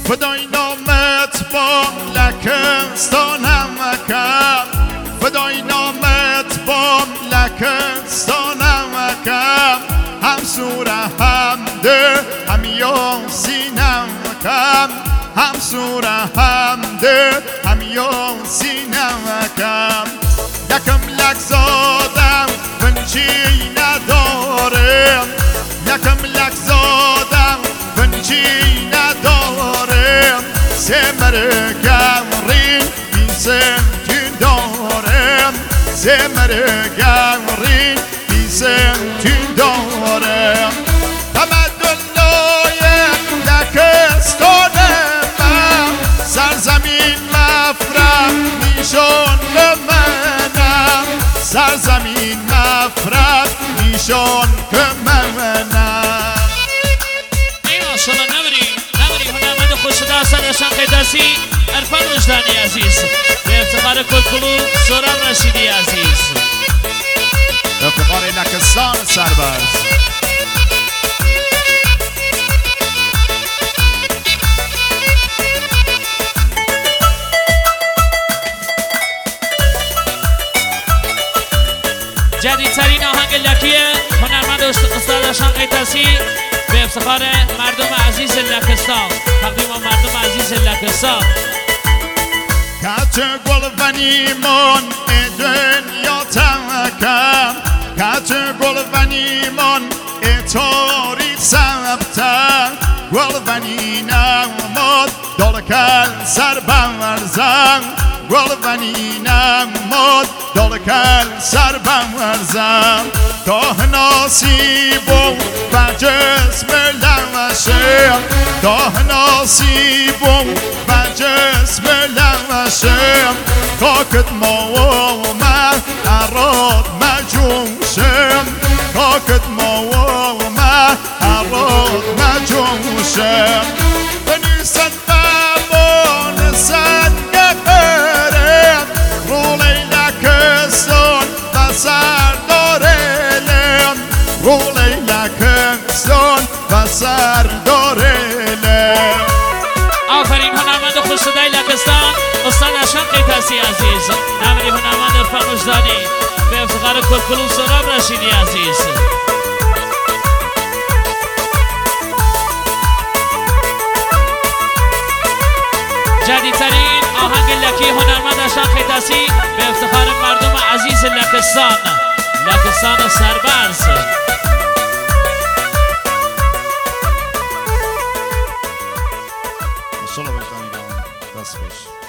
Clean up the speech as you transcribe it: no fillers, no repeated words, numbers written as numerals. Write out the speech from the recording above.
فدای نامت با لکستانم مکم، فدای نامت با لکستانم مکم، هم سوره هم ده هم یاسینم مکم، هم سوره هم ده هم یاسینم مکم. یکم لک زادم بنچی ندارم، یکم لک زادم بنچی ندارم، سمر گمری بیسم تین دارم، سمر گمری بیسم تین دارم. تمدن لای لکستانم، سرزمین مفرح نیشان به منم، سرزمین مفرح نیشان به منم. شما نبری هنرمند خوشدا سرشان قیداسی عرفان وجدانی عزیز، به افتخار کلکلو سهراب رشیدی عزیز، به افتخار لکستان سرباز. جدیدترین آهنگ لکی هنرمند استادشان قیداسی به افتخار مردم عزیز لکستان، تقدیم مردم عزیز لکستان. کت گل ونیمان دنیا تمکم، کت گل ونیمان تاریخ سبتم، گل ونینم ماد دالکل سر بمرزم، گل ونینم ماد دالکل سر بمرزم. تا نصیب و جسم لمشم، تا نصیب و جسم لمشم، خاکت ما و من اراد مجوشم، خاکت ما و من اراد مجوشم. بنیسد بابان سنگ برم، رو لیلکستان بسر دارلم، رو لیلکستان بسر دارلم. آفرین هنرمند خوشصدای لکستان استاد اشان قیداسی عزیز، نمری هنرمند عرفان وجدانی به افتخار کلکلو سهراب رشیدی عزیز. جدیدترین آهنگ لکی هنرمند اشان قیداسی به افتخار مردم عزیز لکستان، لکستان سربرز. صلح وجدانی دست خوش.